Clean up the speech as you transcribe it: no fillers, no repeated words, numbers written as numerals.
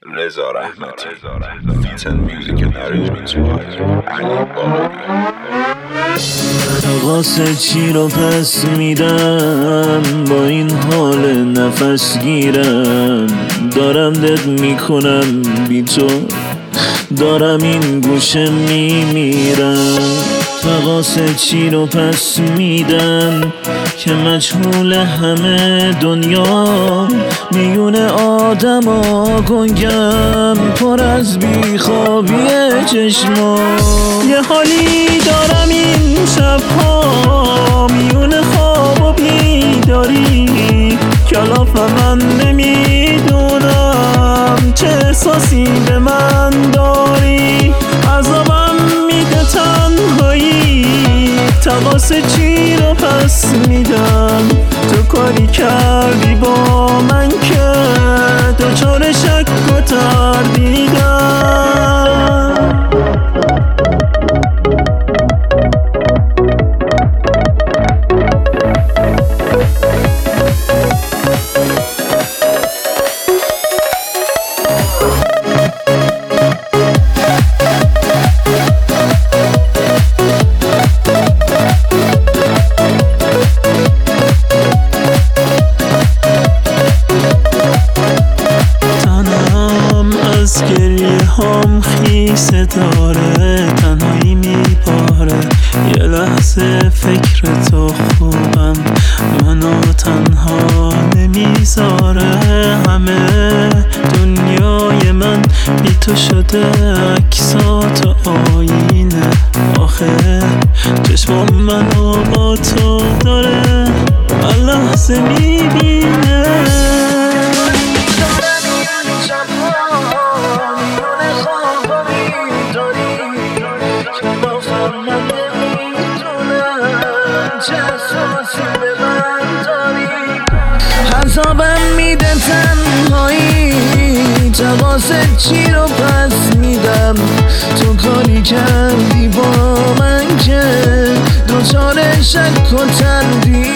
رضا رحمتی. Beats and music and arrangements by علی باقری. واسه چی رو پس میدم با این حال نفس گیرم، دارم دد میکنم بی تو، دارم این گوشه میمیرم. واسه چی رو پس میدم که مجهول همه دنیا، میون آدم ها گنگم پر از بیخوابی چشما. یه حالی دارم این شبها میون خواب و بیداری، کلاف من نمیدونم چه احساسی به من داری. عذابم میده تنهایی، تقاص چی رو پس میدم. تو کاری کردی با من که دچار شک و تردیدم. از گریه هم خیسه داره، تنهایی میپاره. یه لحظه فکر تو خوبم، منو تنها نمیذاره. همه دنیای من بی تو شده، عکسات و آینه. آخه چشمام منو با تو داره، هر لحظه میبینه. عذابم میده تنهایی، جوازه چی رو پس میدم. تو کاری کردی با من که دچار شک و تردید.